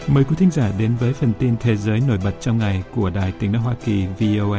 Mời quý thính giả đến với phần tin thế giới nổi bật trong ngày của Đài Tiếng nói Hoa Kỳ VOA.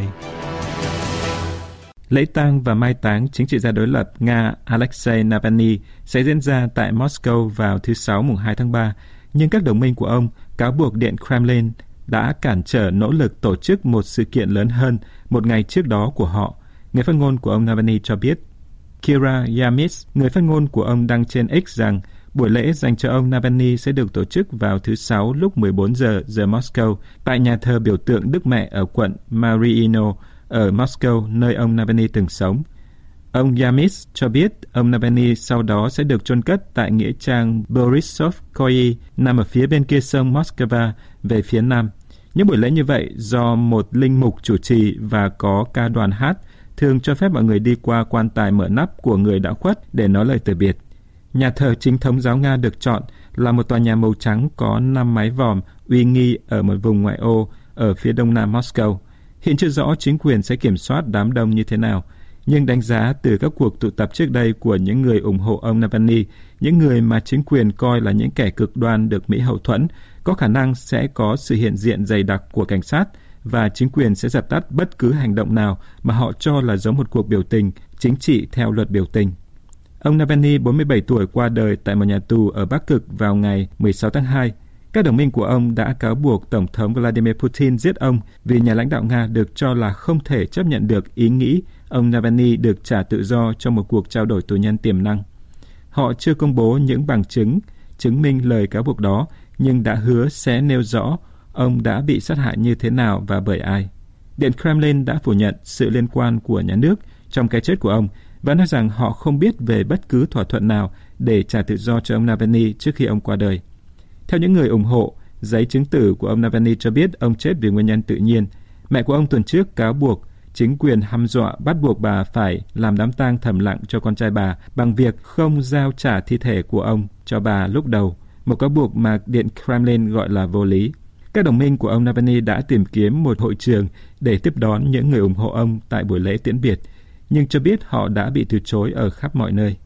Lễ tang và mai táng chính trị gia đối lập Nga Alexei Navalny sẽ diễn ra tại Moscow vào thứ Sáu mùng 2 tháng 3, nhưng các đồng minh của ông cáo buộc Điện Kremlin đã cản trở nỗ lực tổ chức một sự kiện lớn hơn một ngày trước đó của họ. Người phát ngôn của ông Navalny cho biết. Kira Yarmysh, người phát ngôn của ông đăng trên X rằng buổi lễ dành cho ông Navalny sẽ được tổ chức vào thứ Sáu lúc 14 giờ Moscow tại nhà thờ biểu tượng Đức Mẹ ở quận Mariino ở Moscow, nơi ông Navalny từng sống. Ông Yarmysh cho biết ông Navalny sau đó sẽ được chôn cất tại nghĩa trang Borisovskoye nằm ở phía bên kia sông Moscow về phía nam. Những buổi lễ như vậy do một linh mục chủ trì và có ca đoàn hát thường cho phép mọi người đi qua quan tài mở nắp của người đã khuất để nói lời từ biệt. Nhà thờ chính thống giáo Nga được chọn là một tòa nhà màu trắng có 5 mái vòm uy nghi ở một vùng ngoại ô ở phía đông nam Moscow. Hiện chưa rõ chính quyền sẽ kiểm soát đám đông như thế nào, nhưng đánh giá từ các cuộc tụ tập trước đây của những người ủng hộ ông Navalny, những người mà chính quyền coi là những kẻ cực đoan được Mỹ hậu thuẫn, có khả năng sẽ có sự hiện diện dày đặc của cảnh sát và chính quyền sẽ dập tắt bất cứ hành động nào mà họ cho là giống một cuộc biểu tình chính trị theo luật biểu tình. Ông Navalny, 47 tuổi, qua đời tại một nhà tù ở Bắc Cực vào ngày 16 tháng 2. Các đồng minh của ông đã cáo buộc Tổng thống Vladimir Putin giết ông vì nhà lãnh đạo Nga được cho là không thể chấp nhận được ý nghĩ ông Navalny được trả tự do trong một cuộc trao đổi tù nhân tiềm năng. Họ chưa công bố những bằng chứng chứng minh lời cáo buộc đó, nhưng đã hứa sẽ nêu rõ ông đã bị sát hại như thế nào và bởi ai. Điện Kremlin đã phủ nhận sự liên quan của nhà nước trong cái chết của ông và nói rằng họ không biết về bất cứ thỏa thuận nào để trả tự do cho ông Navalny trước khi ông qua đời. Theo những người ủng hộ, giấy chứng tử của ông Navalny cho biết ông chết vì nguyên nhân tự nhiên. Mẹ của ông tuần trước cáo buộc chính quyền hăm dọa bắt buộc bà phải làm đám tang thầm lặng cho con trai bà bằng việc không giao trả thi thể của ông cho bà lúc đầu, một cáo buộc mà Điện Kremlin gọi là vô lý. Các đồng minh của ông Navalny đã tìm kiếm một hội trường để tiếp đón những người ủng hộ ông tại buổi lễ tiễn biệt, nhưng cho biết họ đã bị từ chối ở khắp mọi nơi.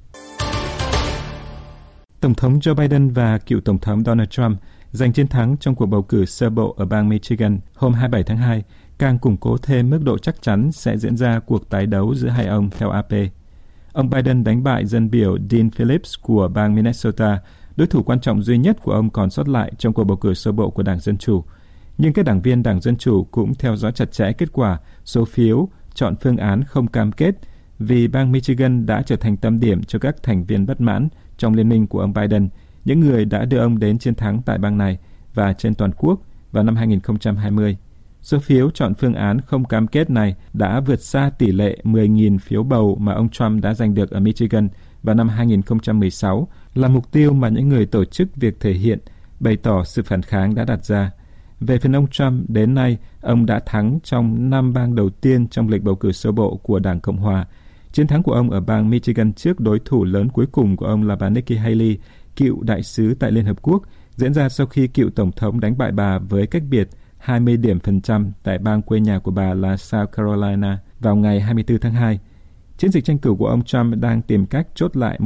Tổng thống Joe Biden và cựu Tổng thống Donald Trump giành chiến thắng trong cuộc bầu cử sơ bộ ở bang Michigan hôm 27 tháng 2, càng củng cố thêm mức độ chắc chắn sẽ diễn ra cuộc tái đấu giữa hai ông theo AP. Ông Biden đánh bại dân biểu Dean Phillips của bang Minnesota, đối thủ quan trọng duy nhất của ông còn sót lại trong cuộc bầu cử sơ bộ của Đảng Dân Chủ. Nhưng các đảng viên Đảng Dân Chủ cũng theo dõi chặt chẽ kết quả số phiếu chọn phương án không cam kết vì bang Michigan đã trở thành tâm điểm cho các thành viên bất mãn trong liên minh của ông Biden, những người đã đưa ông đến chiến thắng tại bang này và trên toàn quốc vào năm 2020. Số phiếu chọn phương án không cam kết này đã vượt xa tỷ lệ 10.000 phiếu bầu mà ông Trump đã giành được ở Michigan vào năm 2016, là mục tiêu mà những người tổ chức việc thể hiện, bày tỏ sự phản kháng đã đặt ra. Về phần ông Trump, đến nay, ông đã thắng trong 5 bang đầu tiên trong lịch bầu cử sơ bộ của Đảng Cộng Hòa. Chiến thắng của ông ở bang Michigan trước đối thủ lớn cuối cùng của ông là bà Nikki Haley, cựu đại sứ tại Liên Hợp Quốc, diễn ra sau khi cựu Tổng thống đánh bại bà với cách biệt 20 điểm phần trăm tại bang quê nhà của bà là South Carolina vào ngày 24 tháng 2. Chiến dịch tranh cử của ông Trump đang tìm cách chốt lại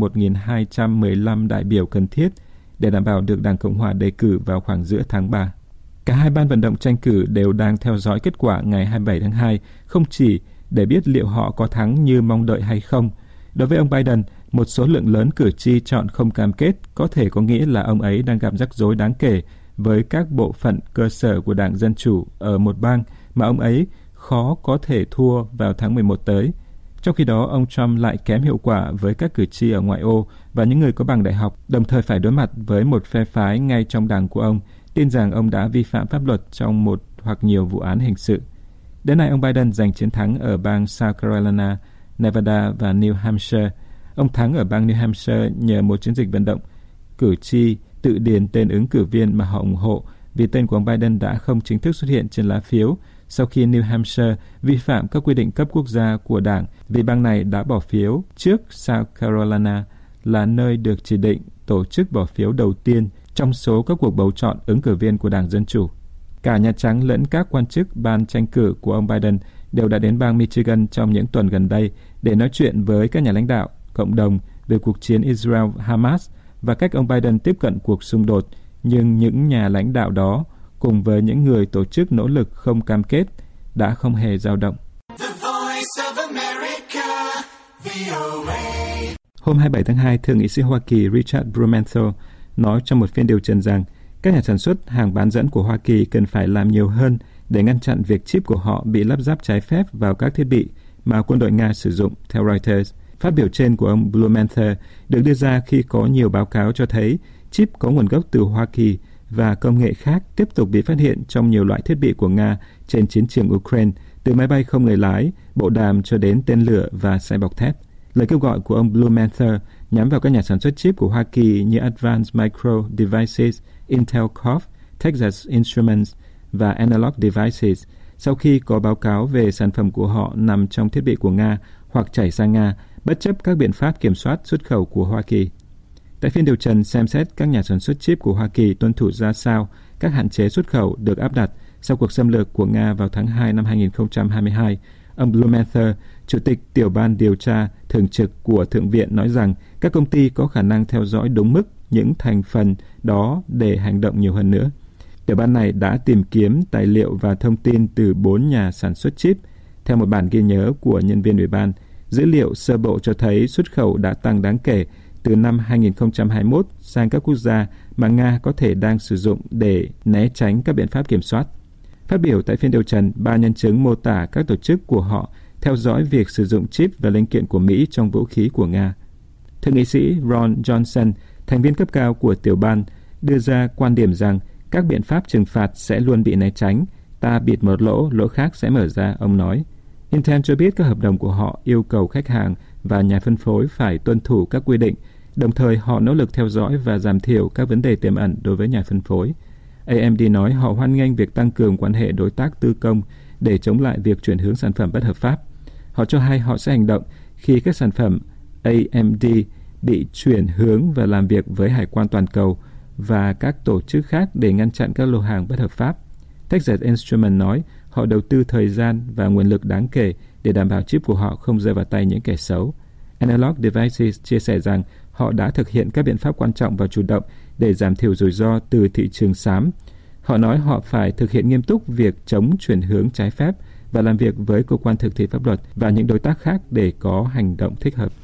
1.215 đại biểu cần thiết để đảm bảo được Đảng Cộng Hòa đề cử vào khoảng giữa tháng 3. Cả hai ban vận động tranh cử đều đang theo dõi kết quả ngày 27 tháng 2, không chỉ để biết liệu họ có thắng như mong đợi hay không. Đối với ông Biden, một số lượng lớn cử tri chọn không cam kết có thể có nghĩa là ông ấy đang gặp rắc rối đáng kể với các bộ phận cơ sở của Đảng Dân Chủ ở một bang mà ông ấy khó có thể thua vào tháng 11 tới. Trong khi đó, ông Trump lại kém hiệu quả với các cử tri ở ngoại ô và những người có bằng đại học, đồng thời phải đối mặt với một phe phái ngay trong đảng của ông, tin rằng ông đã vi phạm pháp luật trong một hoặc nhiều vụ án hình sự. Đến nay, ông Biden giành chiến thắng ở bang South Carolina, Nevada và New Hampshire. Ông thắng ở bang New Hampshire nhờ một chiến dịch vận động cử tri tự điền tên ứng cử viên mà họ ủng hộ, vì tên của ông Biden đã không chính thức xuất hiện trên lá phiếu sau khi New Hampshire vi phạm các quy định cấp quốc gia của đảng vì bang này đã bỏ phiếu trước South Carolina là nơi được chỉ định tổ chức bỏ phiếu đầu tiên trong số các cuộc bầu chọn ứng cử viên của Đảng Dân Chủ. Cả Nhà Trắng lẫn các quan chức ban tranh cử của ông Biden đều đã đến bang Michigan trong những tuần gần đây để nói chuyện với các nhà lãnh đạo, cộng đồng về cuộc chiến Israel-Hamas và cách ông Biden tiếp cận cuộc xung đột, nhưng những nhà lãnh đạo đó cùng với những người tổ chức nỗ lực không cam kết đã không hề dao động. Hôm 27 tháng 2, Thượng nghị sĩ Hoa Kỳ Richard Blumenthal nói trong một phiên điều trần rằng các nhà sản xuất hàng bán dẫn của Hoa Kỳ cần phải làm nhiều hơn để ngăn chặn việc chip của họ bị lắp ráp trái phép vào các thiết bị mà quân đội Nga sử dụng, theo Reuters. Phát biểu trên của ông Blumenthal được đưa ra khi có nhiều báo cáo cho thấy chip có nguồn gốc từ Hoa Kỳ và công nghệ khác tiếp tục bị phát hiện trong nhiều loại thiết bị của Nga trên chiến trường Ukraine, từ máy bay không người lái, bộ đàm cho đến tên lửa và xe bọc thép. Lời kêu gọi của ông Blumenthal nhắm vào các nhà sản xuất chip của Hoa Kỳ như Advanced Micro Devices, Intel Corp, Texas Instruments và Analog Devices sau khi có báo cáo về sản phẩm của họ nằm trong thiết bị của Nga hoặc chảy sang Nga, bất chấp các biện pháp kiểm soát xuất khẩu của Hoa Kỳ. Tại phiên điều trần xem xét các nhà sản xuất chip của Hoa Kỳ tuân thủ ra sao các hạn chế xuất khẩu được áp đặt sau cuộc xâm lược của Nga vào tháng 2 năm 2022, ông Blumenthal, Chủ tịch Tiểu ban Điều tra Thường trực của Thượng viện nói rằng các công ty có khả năng theo dõi đúng mức những thành phần đó để hành động nhiều hơn nữa. Tiểu ban này đã tìm kiếm tài liệu và thông tin từ 4 nhà sản xuất chip. Theo một bản ghi nhớ của nhân viên ủy ban, dữ liệu sơ bộ cho thấy xuất khẩu đã tăng đáng kể từ năm 2021 sang các quốc gia mà Nga có thể đang sử dụng để né tránh các biện pháp kiểm soát. Phát biểu tại phiên điều trần, 3 nhân chứng mô tả các tổ chức của họ theo dõi việc sử dụng chip và linh kiện của Mỹ trong vũ khí của Nga. Thượng nghị sĩ Ron Johnson, thành viên cấp cao của tiểu ban, đưa ra quan điểm rằng các biện pháp trừng phạt sẽ luôn bị né tránh. Ta bịt một lỗ, lỗ khác sẽ mở ra, ông nói. Intel cho biết các hợp đồng của họ yêu cầu khách hàng và nhà phân phối phải tuân thủ các quy định, đồng thời họ nỗ lực theo dõi và giảm thiểu các vấn đề tiềm ẩn đối với nhà phân phối. AMD nói họ hoan nghênh việc tăng cường quan hệ đối tác tư công để chống lại việc chuyển hướng sản phẩm bất hợp pháp. Họ cho hay họ sẽ hành động khi các sản phẩm AMD bị chuyển hướng và làm việc với hải quan toàn cầu và các tổ chức khác để ngăn chặn các lô hàng bất hợp pháp. Texas Instruments nói họ đầu tư thời gian và nguồn lực đáng kể để đảm bảo chip của họ không rơi vào tay những kẻ xấu. Analog Devices chia sẻ rằng họ đã thực hiện các biện pháp quan trọng và chủ động để giảm thiểu rủi ro từ thị trường xám. Họ nói họ phải thực hiện nghiêm túc việc chống chuyển hướng trái phép và làm việc với cơ quan thực thi pháp luật và những đối tác khác để có hành động thích hợp.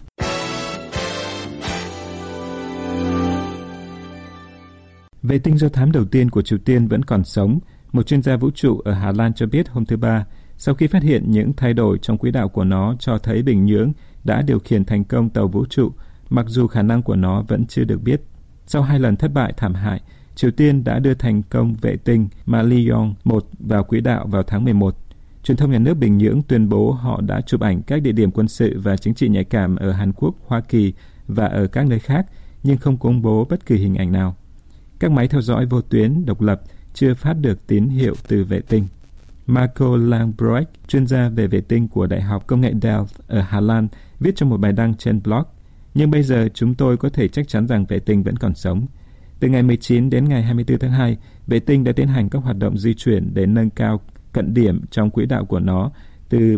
Vệ tinh do thám đầu tiên của Triều Tiên vẫn còn sống, một chuyên gia vũ trụ ở Hà Lan cho biết hôm thứ Ba, sau khi phát hiện những thay đổi trong quỹ đạo của nó cho thấy Bình Nhưỡng đã điều khiển thành công tàu vũ trụ, mặc dù khả năng của nó vẫn chưa được biết. Sau 2 lần thất bại thảm hại, Triều Tiên đã đưa thành công vệ tinh Malion-1 vào quỹ đạo vào tháng 11. Truyền thông nhà nước Bình Nhưỡng tuyên bố họ đã chụp ảnh các địa điểm quân sự và chính trị nhạy cảm ở Hàn Quốc, Hoa Kỳ và ở các nơi khác, nhưng không công bố bất kỳ hình ảnh nào. Các máy theo dõi vô tuyến độc lập chưa phát được tín hiệu từ vệ tinh. Marco Langbroek, chuyên gia về vệ tinh của Đại học Công nghệ Delft ở Hà Lan, viết trong một bài đăng trên blog, nhưng bây giờ chúng tôi có thể chắc chắn rằng vệ tinh vẫn còn sống. Từ ngày 19 đến ngày 24 tháng 2, vệ tinh đã tiến hành các hoạt động di chuyển để nâng cao cận điểm trong quỹ đạo của nó từ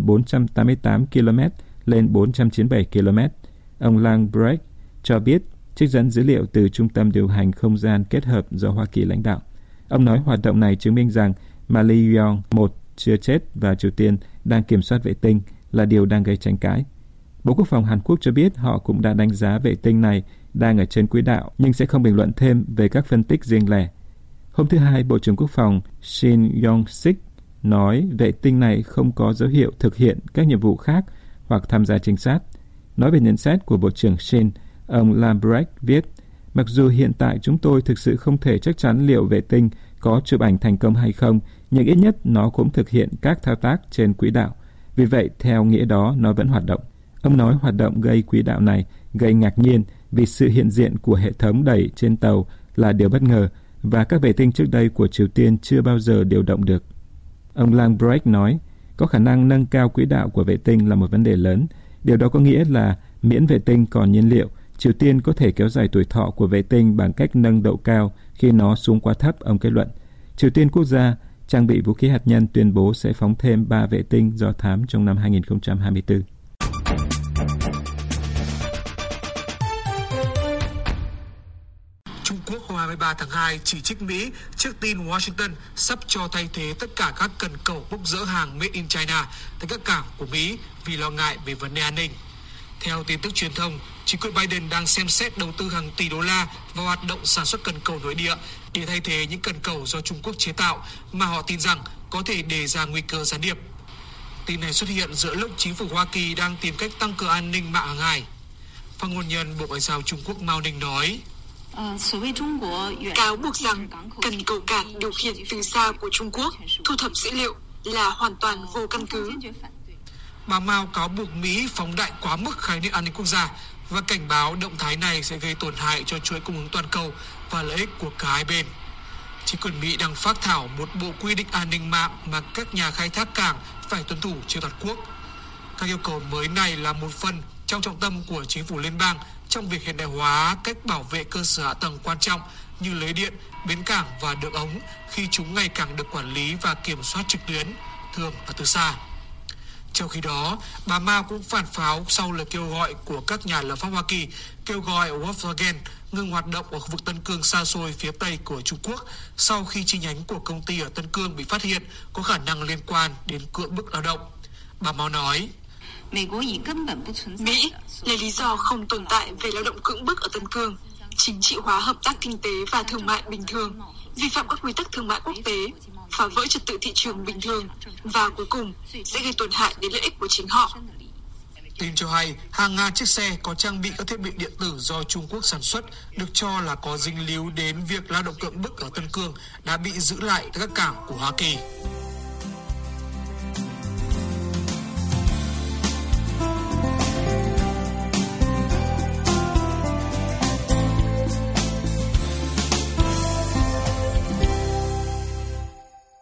488 km lên 497 km. Ông Langbroek cho biết, trích dẫn dữ liệu từ Trung tâm Điều hành Không gian Kết hợp do Hoa Kỳ lãnh đạo. Ông nói hoạt động này chứng minh rằng Malion-1 chưa chết và Triều Tiên đang kiểm soát vệ tinh là điều đang gây tranh cãi. Bộ Quốc phòng Hàn Quốc cho biết họ cũng đã đánh giá vệ tinh này đang ở trên quỹ đạo nhưng sẽ không bình luận thêm về các phân tích riêng lẻ. Hôm thứ Hai, Bộ trưởng Quốc phòng Shin Yong-sik nói vệ tinh này không có dấu hiệu thực hiện các nhiệm vụ khác hoặc tham gia trinh sát. Nói về nhận xét của Bộ trưởng Shin, ông Langbroek viết, mặc dù hiện tại chúng tôi thực sự không thể chắc chắn liệu vệ tinh có chụp ảnh thành công hay không, nhưng ít nhất nó cũng thực hiện các thao tác trên quỹ đạo. Vì vậy, theo nghĩa đó, nó vẫn hoạt động. Ông nói hoạt động gây quỹ đạo này gây ngạc nhiên vì sự hiện diện của hệ thống đẩy trên tàu là điều bất ngờ và các vệ tinh trước đây của Triều Tiên chưa bao giờ điều động được. Ông Langbroek nói, có khả năng nâng cao quỹ đạo của vệ tinh là một vấn đề lớn. Điều đó có nghĩa là miễn vệ tinh còn nhiên liệu, Triều Tiên có thể kéo dài tuổi thọ của vệ tinh bằng cách nâng độ cao khi nó xuống quá thấp, ông kết luận. Triều Tiên quốc gia trang bị vũ khí hạt nhân tuyên bố sẽ phóng thêm 3 vệ tinh do thám trong năm 2024. Trung Quốc hôm 27 23 tháng 2 chỉ trích Mỹ trước tin Washington sắp cho thay thế tất cả các cần cầu bốc dỡ hàng Made in China tại các cảng của Mỹ vì lo ngại về vấn đề an ninh. Theo tin tức truyền thông, chính quyền Biden đang xem xét đầu tư hàng tỷ đô la vào hoạt động sản xuất cần cầu nội địa để thay thế những cần cầu do Trung Quốc chế tạo mà họ tin rằng có thể đề ra nguy cơ gián điệp. Tin này xuất hiện giữa lúc chính phủ Hoa Kỳ đang tìm cách tăng cường an ninh mạng hàng hải. Phát ngôn nhân Bộ Ngoại giao Trung Quốc Mao Ninh nói, cáo buộc rằng cần cầu cảng điều khiển từ xa của Trung Quốc thu thập dữ liệu là hoàn toàn vô căn cứ. Bà Mao cáo buộc Mỹ phóng đại quá mức khái niệm an ninh quốc gia và cảnh báo động thái này sẽ gây tổn hại cho chuỗi cung ứng toàn cầu và lợi ích của cả hai bên. Chính quyền Mỹ đang phác thảo một bộ quy định an ninh mạng mà các nhà khai thác cảng phải tuân thủ trên toàn quốc. Các yêu cầu mới này là một phần trong trọng tâm của chính phủ liên bang trong việc hiện đại hóa cách bảo vệ cơ sở hạ tầng quan trọng như lưới điện, bến cảng và đường ống khi chúng ngày càng được quản lý và kiểm soát trực tuyến, thường và từ xa. Trong khi đó, bà Mao cũng phản pháo sau lời kêu gọi của các nhà lập pháp Hoa Kỳ kêu gọi Volkswagen ngừng hoạt động ở khu vực Tân Cương xa xôi phía Tây của Trung Quốc sau khi chi nhánh của công ty ở Tân Cương bị phát hiện có khả năng liên quan đến cưỡng bức lao động. Bà Mao nói, Mỹ lấy lý do không tồn tại về lao động cưỡng bức ở Tân Cương, chính trị hóa hợp tác kinh tế và thương mại bình thường, vi phạm các quy tắc thương mại quốc tế, phá vỡ trật tự thị trường bình thường và cuối cùng sẽ gây tổn hại đến lợi ích của chính họ. Tin cho hay, hàng ngàn chiếc xe có trang bị các thiết bị điện tử do Trung Quốc sản xuất được cho là có dính líu đến việc lao động cưỡng bức ở Tân Cương đã bị giữ lại tại các cảng của Hoa Kỳ.